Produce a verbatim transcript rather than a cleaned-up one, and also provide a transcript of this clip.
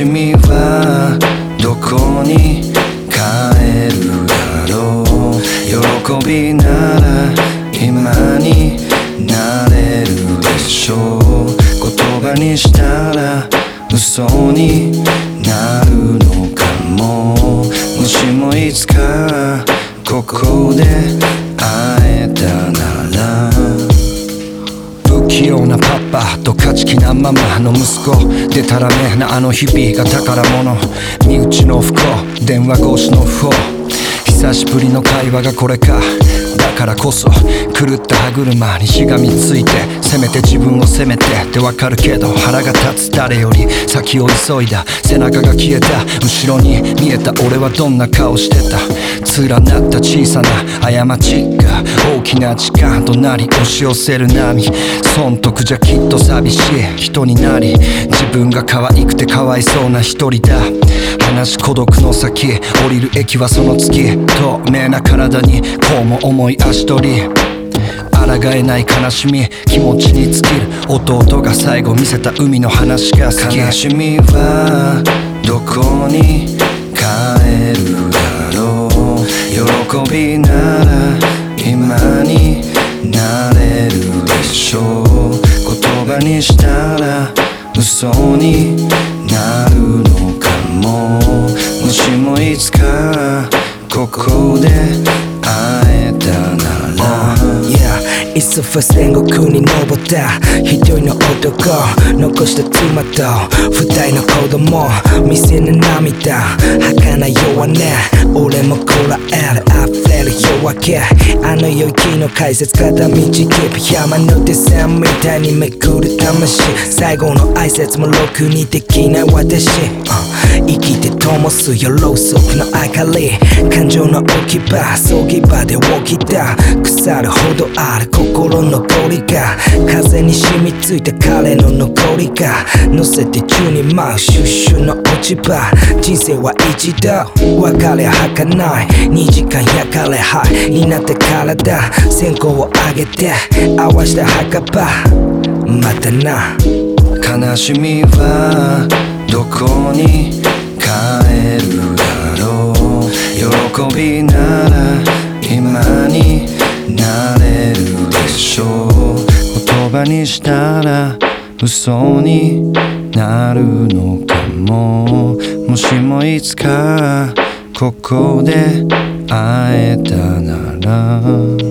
しみはどこに帰るだろう。喜びなら今になれるでしょう。言葉にしたら嘘になるのかも。もしもいつかここで会えたなら。不器用なパパと勝ち気なママの息子、でたらめなあの日々が宝物。身内の不幸、電話越しの不法、久しぶりの会話がこれか。だからこそ狂った歯車にしがみついて、せめて自分を責めてってわかるけど、腹が立つ誰より先を急いだ。背中が消えた後ろに見えた俺はどんな顔してた。連なった小さな過ちが大きな時間となり押し寄せる波。損得じゃきっと寂しい人になり、自分が可愛くてかわいそうな一人だ。話孤独の先、降りる駅はその月。透明な体にこうも重い足取り、抗えない悲しみ気持ちに尽きる。弟が最後見せた海の話が好き。悲しみはどこに帰るだろう。喜びなら今になれるでしょう。言葉にしたら嘘になるのかも。もしもいつかここで会えたなら、 uh, yeah. いっそファス天国に登った一人の男、残した妻と二人の子供、見せぬ涙儚い弱音、俺もこらえる溢れる夜明け。あの世行きの解説片道切符、山手線みたいにめくる魂。最後の挨拶もろくにできない私、uh, 生きて灯すよろうそくの明かり。感情の置き場、葬儀場で起きた腐るほどある心のゴリが、風に染みついた彼の残りが乗せて宙に舞うシュッシュの落ち葉。人生は一度別れ儚い、にじかん焼かれ灰になった体、線香をあげて合わした墓場。またな。 悲しみはどこに帰るだろう。喜びなら今になれるでしょう。言葉にしたら嘘になるのかも。もしもいつかここで会えたなら。